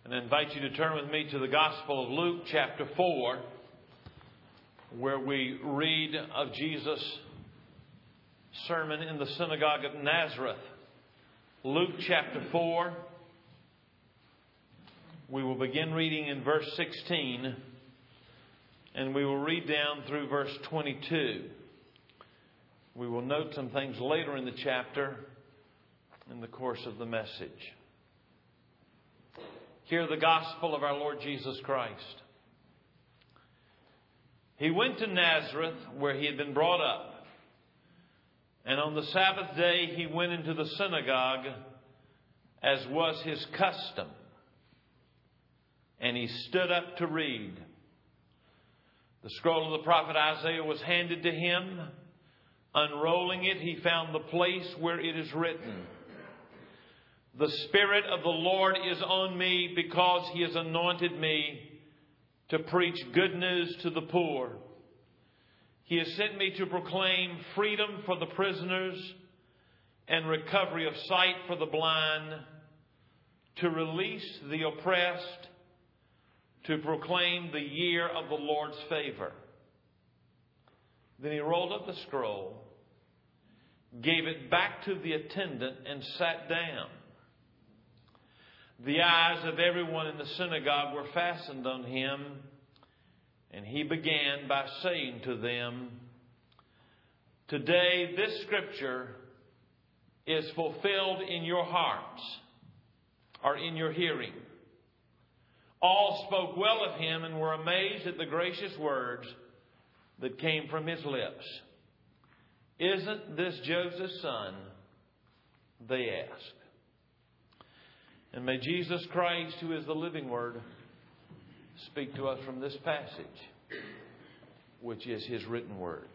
And I invite you to turn with me to the Gospel of Luke chapter 4, where we read of Jesus' sermon in the synagogue of Nazareth. Luke chapter 4, we will begin reading in verse 16, and we will read down through verse 22. We will note some things later in the chapter in the course of the message. Hear the gospel of our Lord Jesus Christ. He went to Nazareth, where he had been brought up. And on the Sabbath day he went into the synagogue, as was his custom. And he stood up to read. The scroll of the prophet Isaiah was handed to him. Unrolling it, he found the place where it is written, "The Spirit of the Lord is on me, because he has anointed me to preach good news to the poor. He has sent me to proclaim freedom for the prisoners and recovery of sight for the blind, to release the oppressed, to proclaim the year of the Lord's favor." Then he rolled up the scroll, gave it back to the attendant, and sat down. The eyes of everyone in the synagogue were fastened on him, and he began by saying to them, "Today this scripture is fulfilled in your hearts," or in your hearing. All spoke well of him and were amazed at the gracious words that came from his lips. "Isn't this Joseph's son?" they asked. And may Jesus Christ, who is the living Word, speak to us from this passage, which is his written word.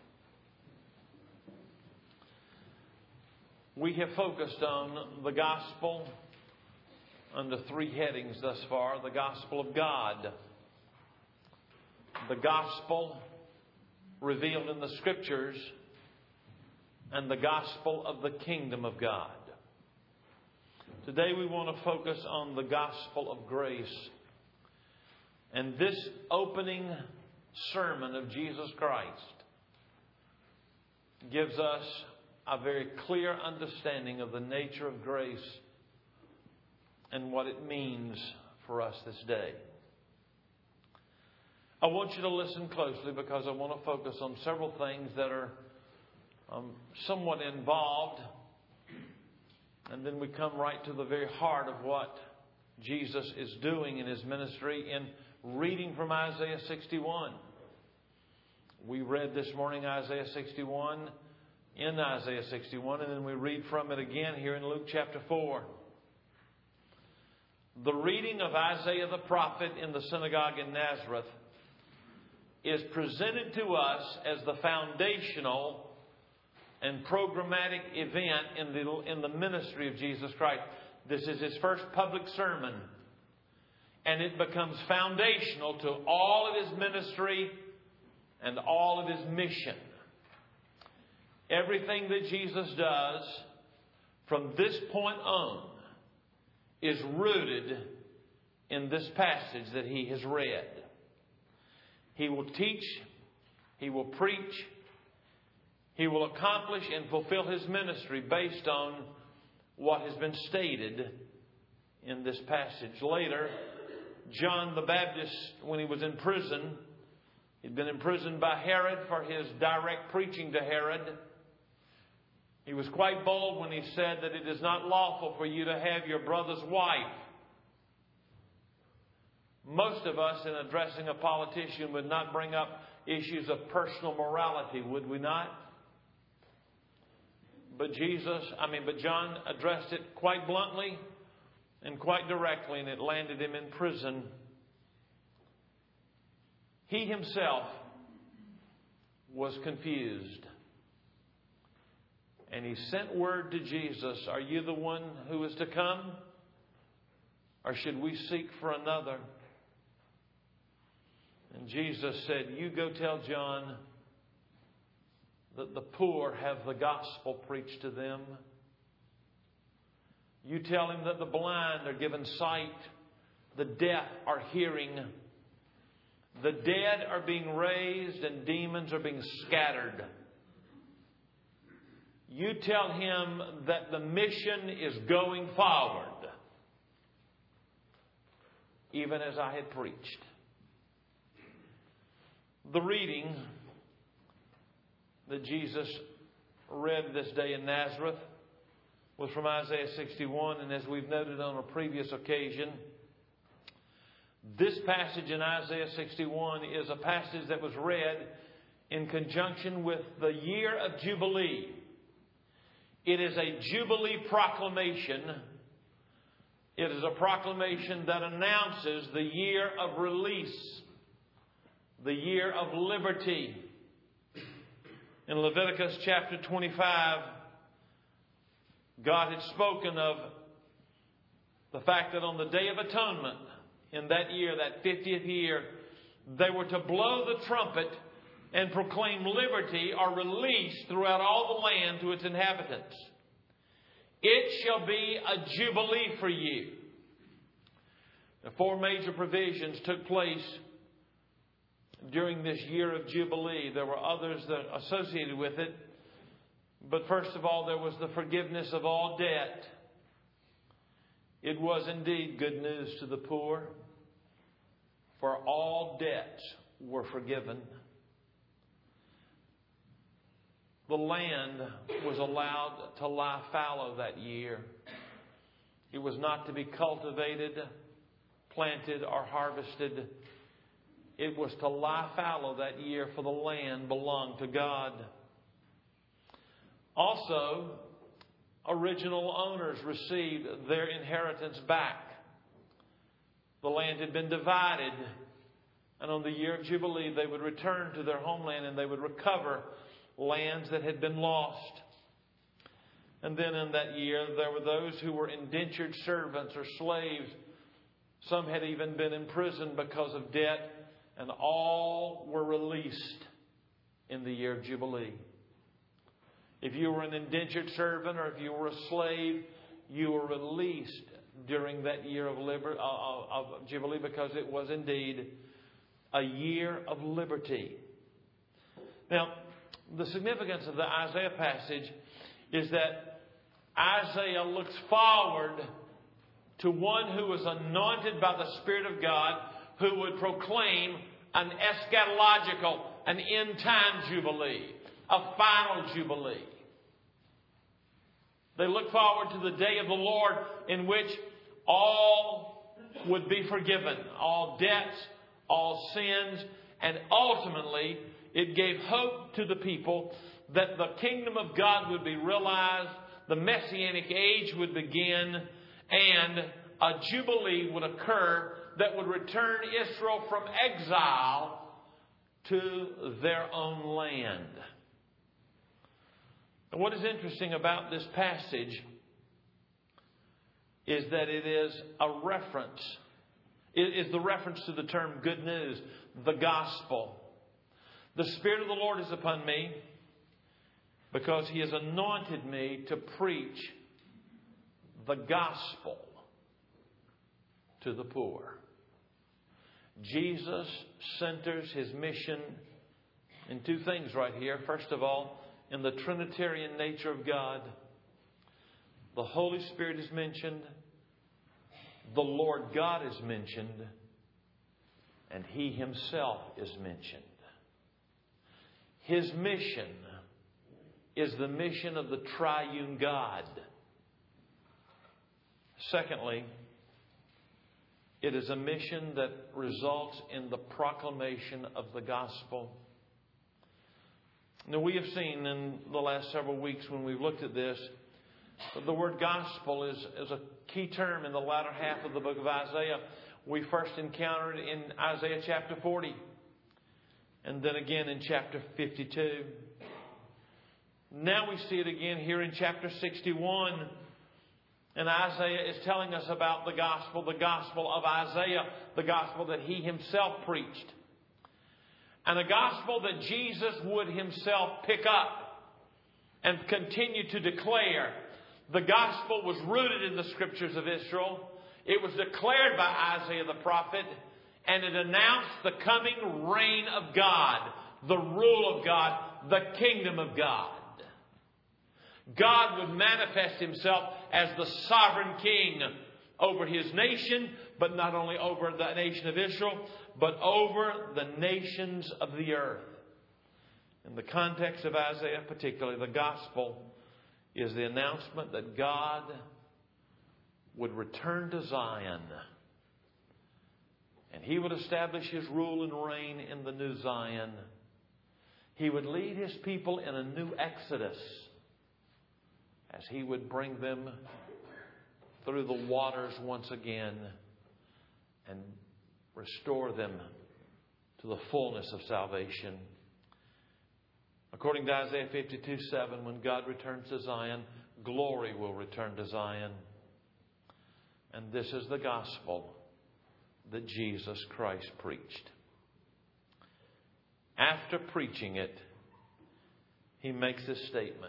We have focused on the gospel under three headings thus far: the gospel of God, the gospel revealed in the Scriptures, and the gospel of the kingdom of God. Today we want to focus on the gospel of grace. And this opening sermon of Jesus Christ gives us a very clear understanding of the nature of grace and what it means for us this day. I want you to listen closely, because I want to focus on several things that are somewhat involved. And then we come right to the very heart of what Jesus is doing in his ministry in reading from Isaiah 61. We read this morning Isaiah 61 in Isaiah 61, and then we read from it again here in Luke chapter 4. The reading of Isaiah the prophet in the synagogue in Nazareth is presented to us as the foundational and programmatic event in the ministry of Jesus Christ. This is his first public sermon, and it becomes foundational to all of his ministry and all of his mission. Everything that Jesus does from this point on is rooted in this passage that he has read. He will teach, he will preach, he will accomplish and fulfill his ministry based on what has been stated in this passage. Later, John the Baptist, when he was in prison, he'd been imprisoned by Herod for his direct preaching to Herod. He was quite bold when he said that it is not lawful for you to have your brother's wife. Most of us, in addressing a politician, would not bring up issues of personal morality, would we not? But John addressed it quite bluntly and quite directly, and it landed him in prison. He himself was confused. And he sent word to Jesus, "Are you the one who is to come? Or should we seek for another?" And Jesus said, "You go tell John that the poor have the gospel preached to them. You tell him that the blind are given sight, the deaf are hearing. The dead are being raised and demons are being scattered. You tell him that the mission is going forward, even as I had preached. The reading that Jesus read this day in Nazareth was from Isaiah 61, and as we've noted on a previous occasion, this passage in Isaiah 61 is a passage that was read in conjunction with the year of Jubilee. It is a Jubilee proclamation. It is a proclamation that announces the year of release, the year of liberty. In Leviticus chapter 25, God had spoken of the fact that on the Day of Atonement, in that year, that 50th year, they were to blow the trumpet and proclaim liberty or release throughout all the land to its inhabitants. It shall be a jubilee for you. The 4 major provisions took place during this year of Jubilee. There were others that associated with it. But first of all, there was the forgiveness of all debt. It was indeed good news to the poor, for all debts were forgiven. The land was allowed to lie fallow that year. It was not to be cultivated, planted, or harvested. It was to lie fallow that year, for the land belonged to God. Also, original owners received their inheritance back. The land had been divided, and on the year of Jubilee, they would return to their homeland and they would recover lands that had been lost. And then in that year, there were those who were indentured servants or slaves. Some had even been imprisoned because of debt, and all were released in the year of Jubilee. If you were an indentured servant or if you were a slave, you were released during that year of Jubilee, because it was indeed a year of liberty. Now, the significance of the Isaiah passage is that Isaiah looks forward to one who was anointed by the Spirit of God, who would proclaim an eschatological, an end-time jubilee, a final jubilee. They look forward to the day of the Lord in which all would be forgiven, all debts, all sins, and ultimately it gave hope to the people that the kingdom of God would be realized, the Messianic age would begin, and a jubilee would occur that would return Israel from exile to their own land. And what is interesting about this passage is that it is a reference. It is the reference to the term good news, the gospel. The Spirit of the Lord is upon me because He has anointed me to preach the gospel to the poor. Jesus centers His mission in 2 things right here. First of all, in the Trinitarian nature of God. The Holy Spirit is mentioned. The Lord God is mentioned. And He Himself is mentioned. His mission is the mission of the triune God. Secondly, it is a mission that results in the proclamation of the gospel. Now, we have seen in the last several weeks when we've looked at this, the word gospel is a key term in the latter half of the book of Isaiah. We first encountered it in Isaiah chapter 40, and then again in chapter 52. Now we see it again here in chapter 61. And Isaiah is telling us about the gospel of Isaiah, the gospel that he himself preached. And a gospel that Jesus would Himself pick up and continue to declare. The gospel was rooted in the Scriptures of Israel. It was declared by Isaiah the prophet, and it announced the coming reign of God, the rule of God, the kingdom of God. God would manifest Himself as the sovereign king over His nation, but not only over the nation of Israel, but over the nations of the earth. In the context of Isaiah particularly, the gospel is the announcement that God would return to Zion, and He would establish His rule and reign in the new Zion. He would lead His people in a new exodus as He would bring them through the waters once again and restore them to the fullness of salvation. According to Isaiah 52:7, when God returns to Zion, glory will return to Zion. And this is the gospel that Jesus Christ preached. After preaching it, He makes this statement: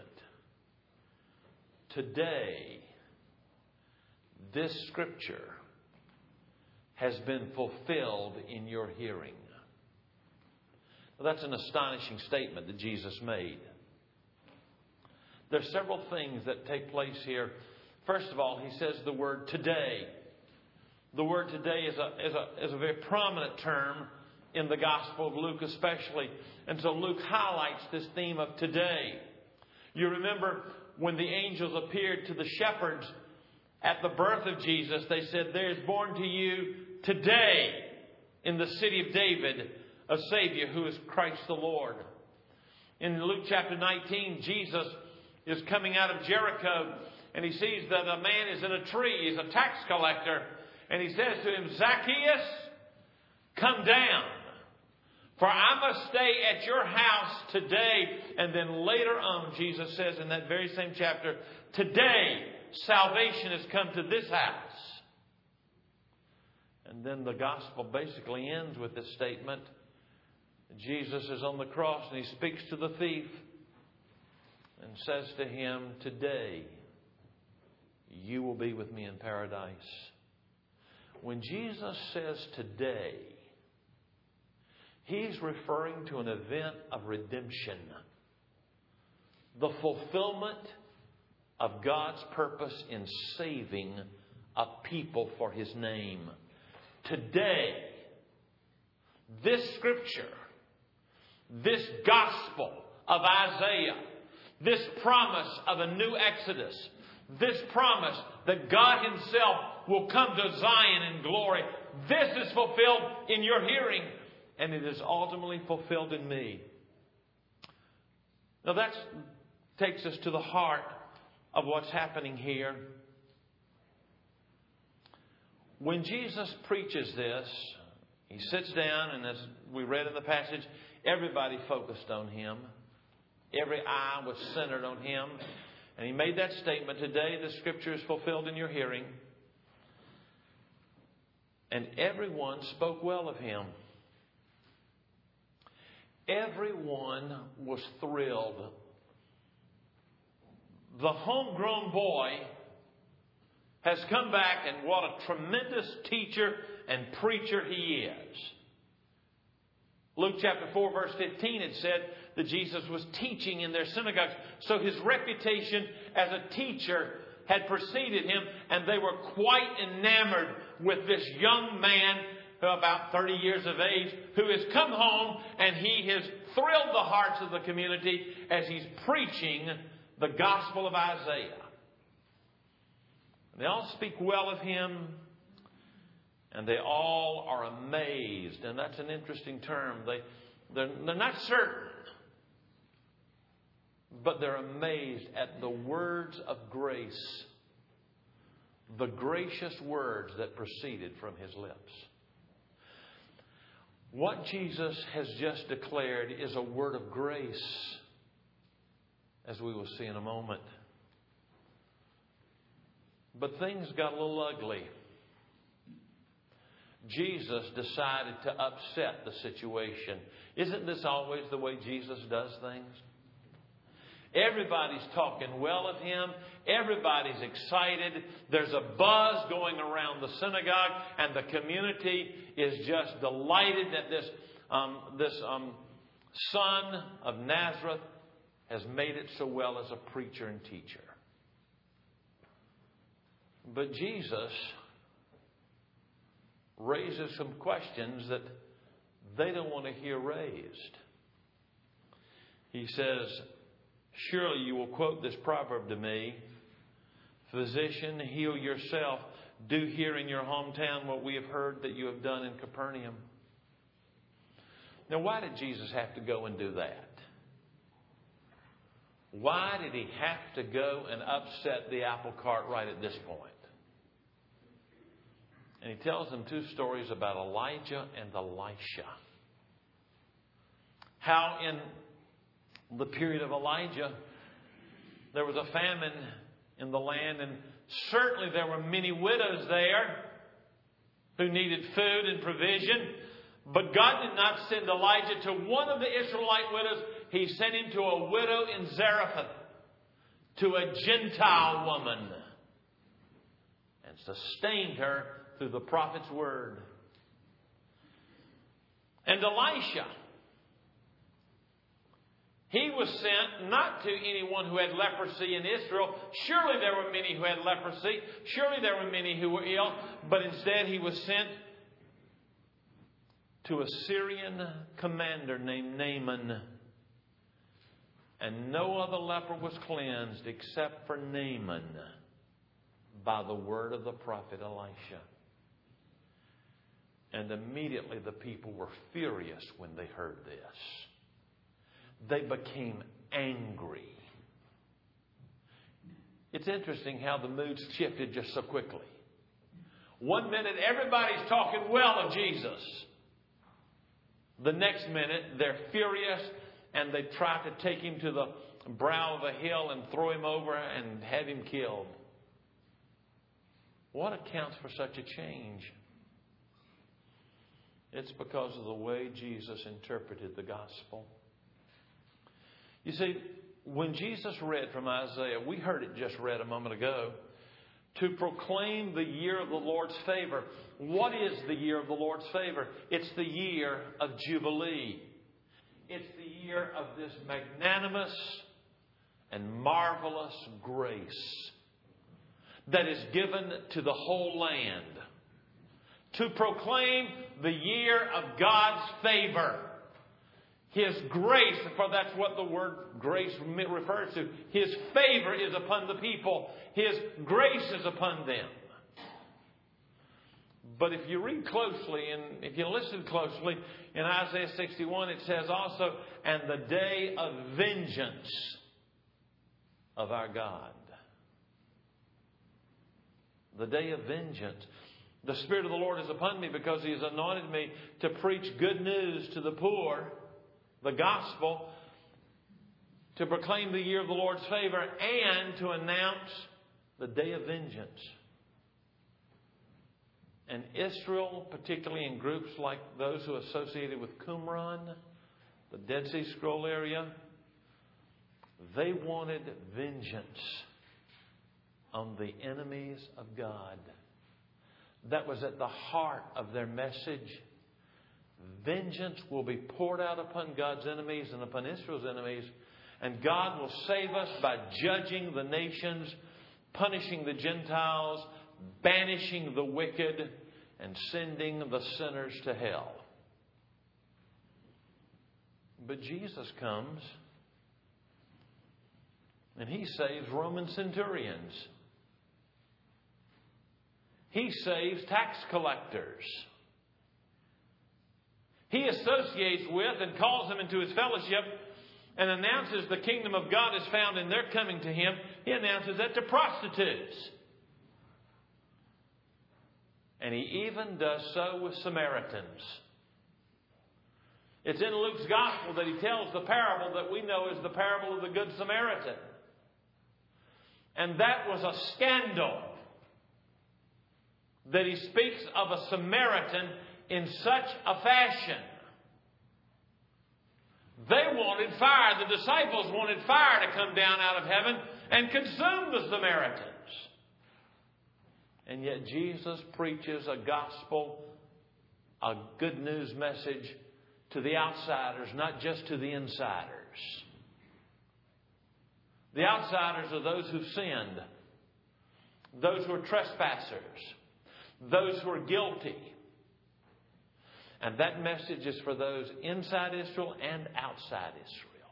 today, this Scripture has been fulfilled in your hearing. Well, that's an astonishing statement that Jesus made. There are several things that take place here. First of all, He says the word today. The word today is a very prominent term in the Gospel of Luke especially. And so Luke highlights this theme of today. You remember when the angels appeared to the shepherds at the birth of Jesus, they said, "There is born to you today in the city of David a Savior who is Christ the Lord." In Luke chapter 19, Jesus is coming out of Jericho, and He sees that a man is in a tree. He's a tax collector. And He says to him, "Zacchaeus, come down, for I must stay at your house today." And then later on, Jesus says in that very same chapter, "Today, salvation has come to this house." And then the gospel basically ends with this statement. Jesus is on the cross and He speaks to the thief and says to him, "Today, you will be with me in paradise." When Jesus says today, He's referring to an event of redemption, the fulfillment of God's purpose in saving a people for His name. Today, this Scripture, this gospel of Isaiah, this promise of a new Exodus, this promise that God Himself will come to Zion in glory, this is fulfilled in your hearing, and it is ultimately fulfilled in me. Now that takes us to the heart of what's happening here. When Jesus preaches this, He sits down, and as we read in the passage, everybody focused on Him. Every eye was centered on Him. And He made that statement, "Today the Scripture is fulfilled in your hearing." And everyone spoke well of Him. Everyone was thrilled. The homegrown boy has come back, and what a tremendous teacher and preacher he is. Luke chapter 4 verse 15, it said that Jesus was teaching in their synagogues. So His reputation as a teacher had preceded Him, and they were quite enamored with this young man, about 30 years of age, who has come home, and he has thrilled the hearts of the community as he's preaching the gospel of Isaiah. And they all speak well of him, and they all are amazed. And that's an interesting term. They're not certain, but they're amazed at the words of grace, the gracious words that proceeded from His lips. What Jesus has just declared is a word of grace, as we will see in a moment. But things got a little ugly. Jesus decided to upset the situation. Isn't this always the way Jesus does things? Everybody's talking well of him. Everybody's excited. There's a buzz going around the synagogue, and the community is just delighted that this son of Nazareth has made it so well as a preacher and teacher. But Jesus raises some questions that they don't want to hear raised. He says, "Surely you will quote this proverb to me, 'Physician, heal yourself. Do here in your hometown what we have heard that you have done in Capernaum.'" Now, why did Jesus have to go and do that? Why did he have to go and upset the apple cart right at this point? And he tells them two stories about Elijah and Elisha. How in the period of Elijah, there was a famine in the land, and certainly there were many widows there who needed food and provision. But God did not send Elijah to one of the Israelite widows. He sent him to a widow in Zarephath, to a Gentile woman, and sustained her through the prophet's word. And Elisha, he was sent not to anyone who had leprosy in Israel. Surely there were many who had leprosy. Surely there were many who were ill. But instead he was sent to a Syrian commander named Naaman. And no other leper was cleansed except for Naaman by the word of the prophet Elisha. And immediately the people were furious when they heard this. They became angry. It's interesting how the mood shifted just so quickly. One minute everybody's talking well of Jesus. The next minute they're furious and they try to take him to the brow of a hill and throw him over and have him killed. What accounts for such a change? It's because of the way Jesus interpreted the gospel. You see, when Jesus read from Isaiah, we heard it just read a moment ago, to proclaim the year of the Lord's favor. What is the year of the Lord's favor? It's the year of Jubilee. It's the year of this magnanimous and marvelous grace that is given to the whole land. To proclaim the year of God's favor. His grace, for that's what the word grace refers to. His favor is upon the people. His grace is upon them. But if you read closely and if you listen closely, in Isaiah 61 it says also, "And the day of vengeance of our God." The day of vengeance. "The Spirit of the Lord is upon me because He has anointed me to preach good news to the poor," the gospel, "to proclaim the year of the Lord's favor, and to announce the day of vengeance." And Israel, particularly in groups like those who are associated with Qumran, the Dead Sea Scroll area, they wanted vengeance on the enemies of God. That was at the heart of their message. Vengeance will be poured out upon God's enemies and upon Israel's enemies. And God will save us by judging the nations, punishing the Gentiles, banishing the wicked, and sending the sinners to hell. But Jesus comes and He saves Roman centurions. He saves tax collectors. He associates with and calls them into His fellowship and announces the kingdom of God is found in their coming to Him. He announces that to prostitutes. And He even does so with Samaritans. It's in Luke's Gospel that he tells the parable that we know as the parable of the Good Samaritan. And that was a scandal that he speaks of a Samaritan in such a fashion. They wanted fire. The disciples wanted fire to come down out of heaven and consume the Samaritans. And yet Jesus preaches a gospel, a good news message to the outsiders, not just to the insiders. The outsiders are those who've sinned, those who are trespassers, those who are guilty. And that message is for those inside Israel and outside Israel.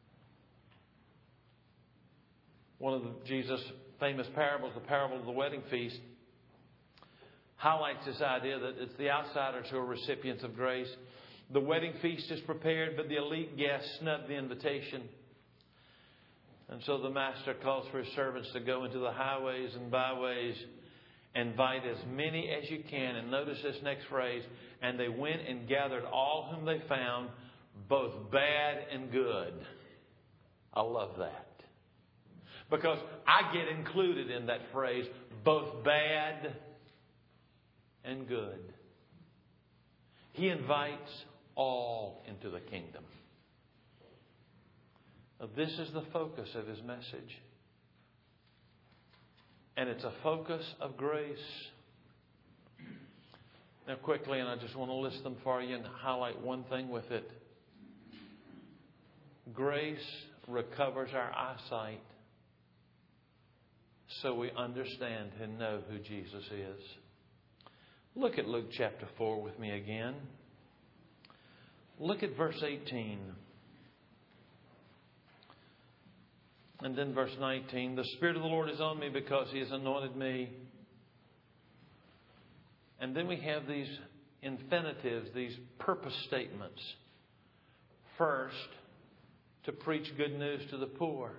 One of Jesus' famous parables, the parable of the wedding feast, highlights this idea that it's the outsiders who are recipients of grace. The wedding feast is prepared, but the elite guests snub the invitation. And so the master calls for his servants to go into the highways and byways, invite as many as you can. And notice this next phrase, and they went and gathered all whom they found, both bad and good. I love that. Because I get included in that phrase, both bad and good. He invites all into the kingdom. Now, this is the focus of his message. And it's a focus of grace. Now quickly, and I just want to list them for you and highlight one thing with it. Grace recovers our eyesight so we understand and know who Jesus is. Look at Luke chapter 4 with me again. Look at verse 18. And then verse 19. The Spirit of the Lord is on me because He has anointed me. And then we have these infinitives, these purpose statements. First, to preach good news to the poor.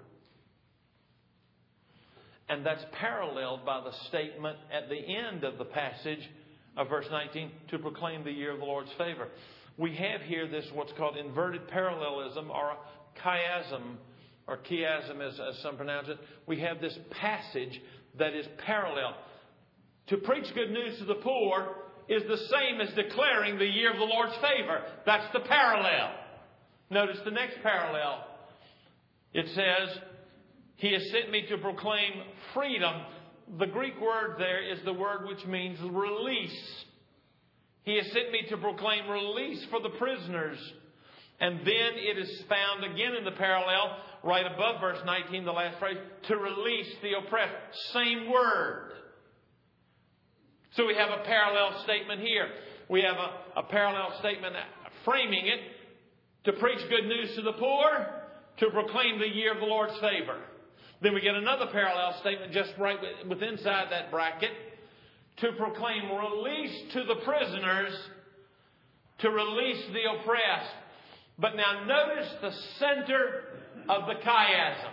And that's paralleled by the statement at the end of the passage of verse 19, to proclaim the year of the Lord's favor. We have here this what's called inverted parallelism, or chiasm, or chiasm as some pronounce it. We have this passage that is parallel. To preach good news to the poor is the same as declaring the year of the Lord's favor. That's the parallel. Notice the next parallel. It says, He has sent me to proclaim freedom. The Greek word there is the word which means release. He has sent me to proclaim release for the prisoners. And then it is found again in the parallel, right above verse 19, the last phrase, to release the oppressed. Same word. So we have a parallel statement here. We have a parallel statement framing it, to preach good news to the poor, to proclaim the year of the Lord's favor. Then we get another parallel statement just right with inside that bracket, to proclaim release to the prisoners, to release the oppressed. But now notice the center of the chiasm.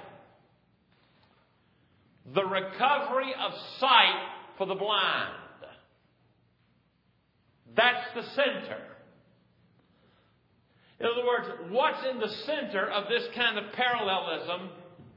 The recovery of sight for the blind. That's the center. In other words, what's in the center of this kind of parallelism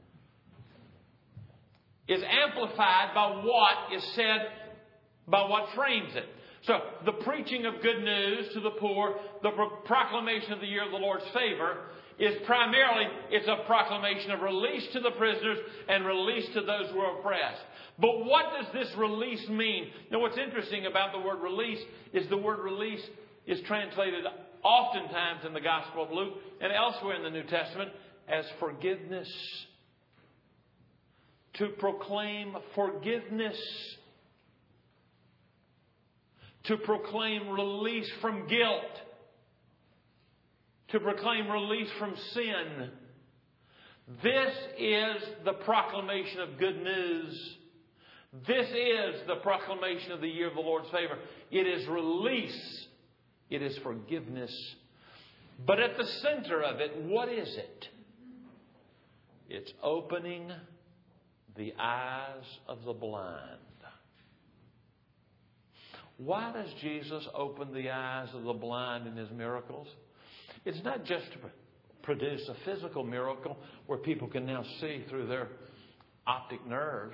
is amplified by what is said, by what frames it. So, the preaching of good news to the poor, the proclamation of the year of the Lord's favor, is primarily, it's a proclamation of release to the prisoners and release to those who are oppressed. But what does this release mean? Now, what's interesting about the word release is the word release is translated oftentimes in the Gospel of Luke and elsewhere in the New Testament as forgiveness. To proclaim forgiveness. To proclaim release from guilt. To proclaim release from sin. This is the proclamation of good news. This is the proclamation of the year of the Lord's favor. It is release. It is forgiveness. But at the center of it, what is it? It's opening the eyes of the blind. Why does Jesus open the eyes of the blind in His miracles? It's not just to produce a physical miracle where people can now see through their optic nerves.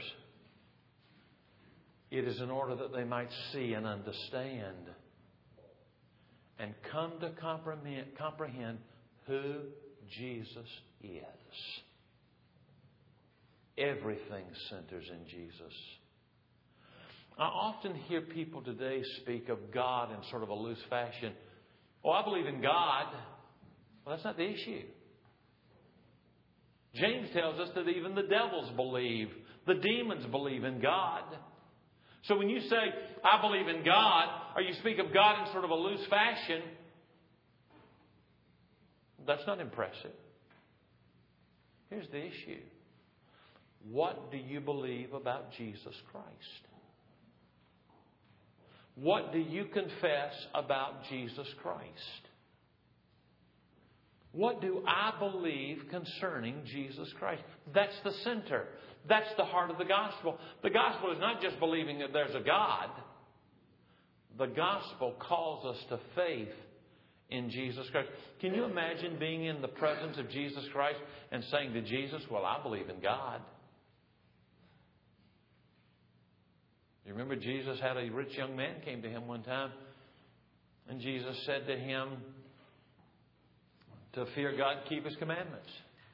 It is in order that they might see and understand and come to comprehend who Jesus is. Everything centers in Jesus. I often hear people today speak of God in sort of a loose fashion. Oh, I believe in God. Well, that's not the issue. James tells us that even the devils believe. The demons believe in God. So when you say, I believe in God, or you speak of God in sort of a loose fashion, that's not impressive. Here's the issue. What do you believe about Jesus Christ? What do you confess about Jesus Christ? What do I believe concerning Jesus Christ? That's the center. That's the heart of the gospel. The gospel is not just believing that there's a God. The gospel calls us to faith in Jesus Christ. Can you imagine being in the presence of Jesus Christ and saying to Jesus, well, I believe in God? You remember Jesus had a rich young man came to him one time, and Jesus said to him to fear God, keep His commandments.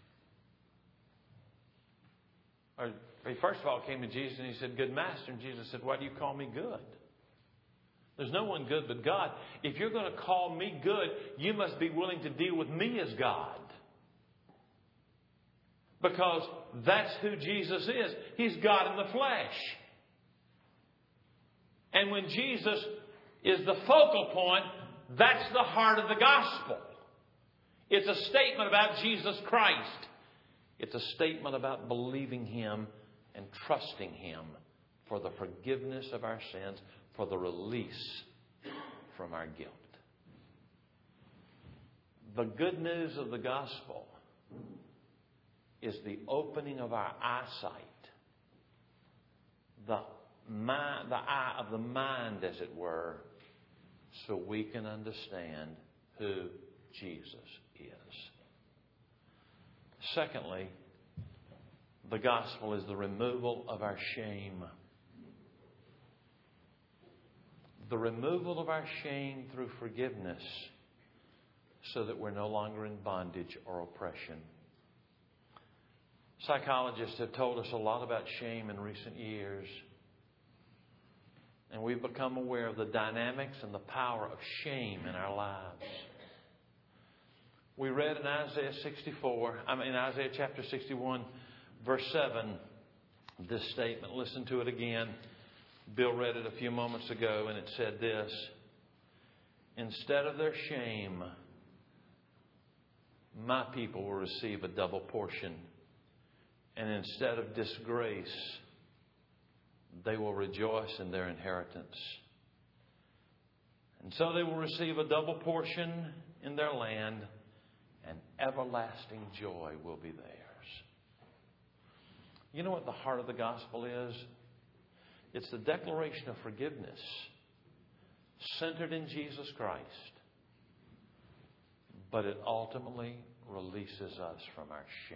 Or he first of all came to Jesus and he said, good master. And Jesus said, why do you call me good? There's no one good but God. If you're going to call me good, you must be willing to deal with me as God. Because that's who Jesus is. He's God in the flesh. And when Jesus is the focal point, that's the heart of the gospel. It's a statement about Jesus Christ. It's a statement about believing Him and trusting Him for the forgiveness of our sins, for the release from our guilt. The good news of the gospel is the opening of our eyesight, the eye of the mind, as it were, so we can understand who Jesus is. Secondly, the gospel is the removal of our shame. The removal of our shame through forgiveness so that we're no longer in bondage or oppression. Psychologists have told us a lot about shame in recent years. And we've become aware of the dynamics and the power of shame in our lives. We read in Isaiah chapter 61, verse 7, this statement. Listen to it again. Bill read it a few moments ago, and it said this: instead of their shame, my people will receive a double portion. And instead of disgrace, they will rejoice in their inheritance. And so they will receive a double portion in their land, and everlasting joy will be theirs. You know what the heart of the gospel is? It's the declaration of forgiveness centered in Jesus Christ. But it ultimately releases us from our shame.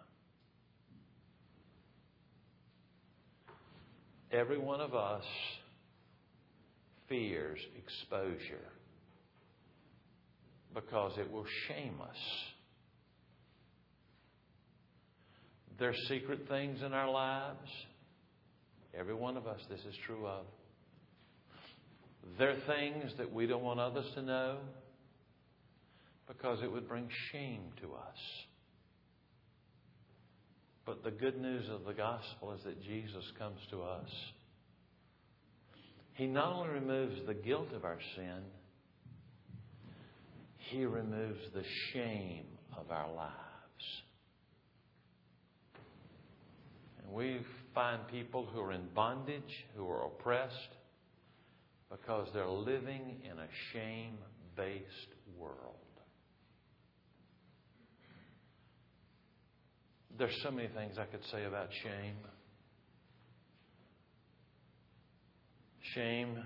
Every one of us fears exposure because it will shame us. There are secret things in our lives. Every one of us, this is true of. There are things that we don't want others to know because it would bring shame to us. But the good news of the gospel is that Jesus comes to us. He not only removes the guilt of our sin, He removes the shame of our lives. And we find people who are in bondage, who are oppressed, because they're living in a shame-based world. There's so many things I could say about shame. Shame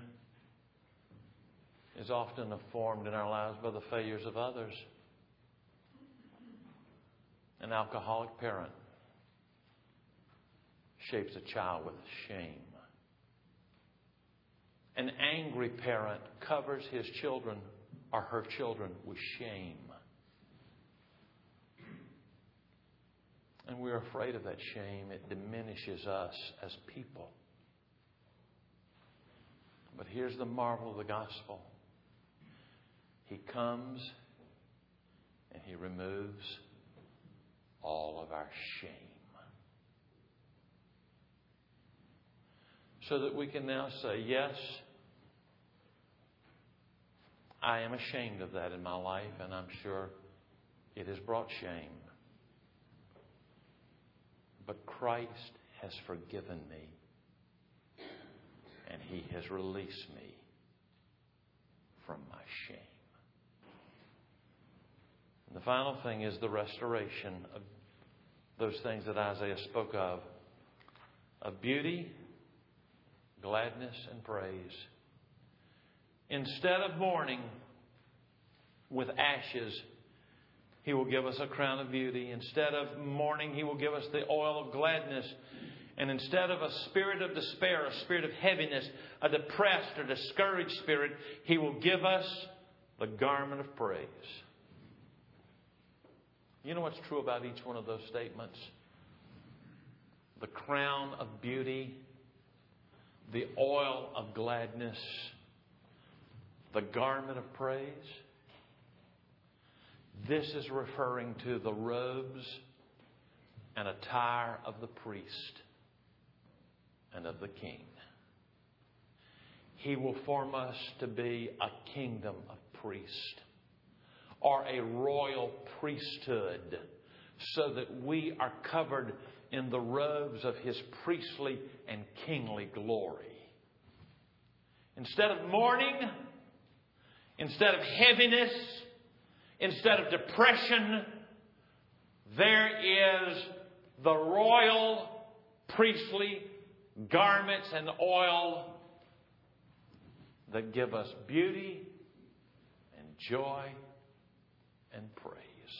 is often formed in our lives by the failures of others. An alcoholic parent shapes a child with shame. An angry parent covers his children or her children with shame. And we're afraid of that shame. It diminishes us as people. But here's the marvel of the gospel. He comes and He removes all of our shame. So that we can now say, yes, I am ashamed of that in my life, and I'm sure it has brought shame. But Christ has forgiven me, and He has released me from my shame. And the final thing is the restoration of those things that Isaiah spoke of beauty, gladness, and praise. Instead of mourning with ashes, He will give us a crown of beauty. Instead of mourning, He will give us the oil of gladness. And instead of a spirit of despair, a spirit of heaviness, a depressed or discouraged spirit, He will give us the garment of praise. You know what's true about each one of those statements? The crown of beauty, the oil of gladness, the garment of praise. This is referring to the robes and attire of the priest and of the king. He will form us to be a kingdom of priests, or a royal priesthood, so that we are covered in the robes of His priestly and kingly glory. Instead of mourning, instead of heaviness, instead of depression, there is the royal priestly garments and oil that give us beauty and joy and praise.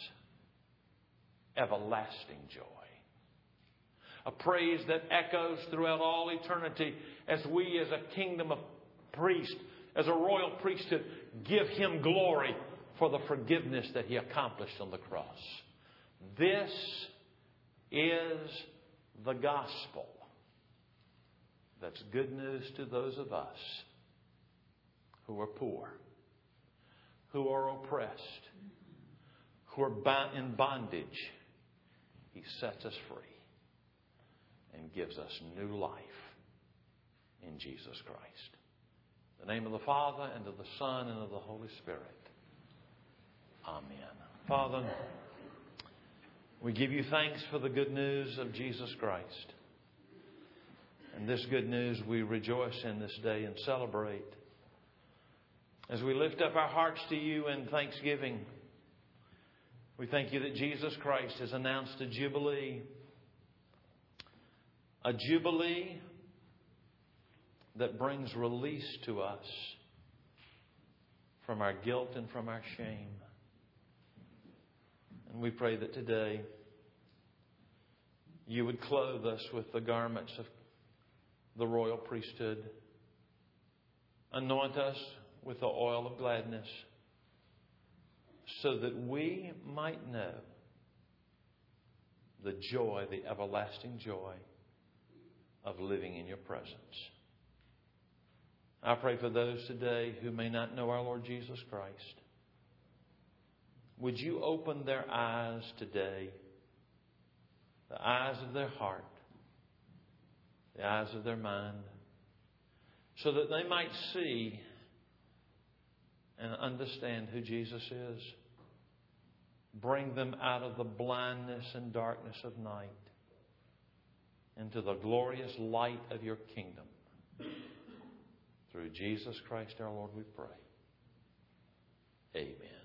Everlasting joy. A praise that echoes throughout all eternity as we, as a kingdom of priests, as a royal priesthood, give Him glory for the forgiveness that He accomplished on the cross. This is the gospel. That's good news to those of us who are poor, who are oppressed, who are in bondage. He sets us free and gives us new life in Jesus Christ. In the name of the Father, and of the Son, and of the Holy Spirit. Amen. Father, we give You thanks for the good news of Jesus Christ. And this good news we rejoice in this day and celebrate. As we lift up our hearts to You in thanksgiving, we thank You that Jesus Christ has announced a jubilee. A jubilee that brings release to us from our guilt and from our shame. And we pray that today You would clothe us with the garments of the royal priesthood. Anoint us with the oil of gladness, so that we might know the joy, the everlasting joy of living in Your presence. I pray for those today who may not know our Lord Jesus Christ. Would You open their eyes today, the eyes of their heart, the eyes of their mind, so that they might see and understand who Jesus is. Bring them out of the blindness and darkness of night into the glorious light of Your kingdom. Through Jesus Christ our Lord we pray. Amen.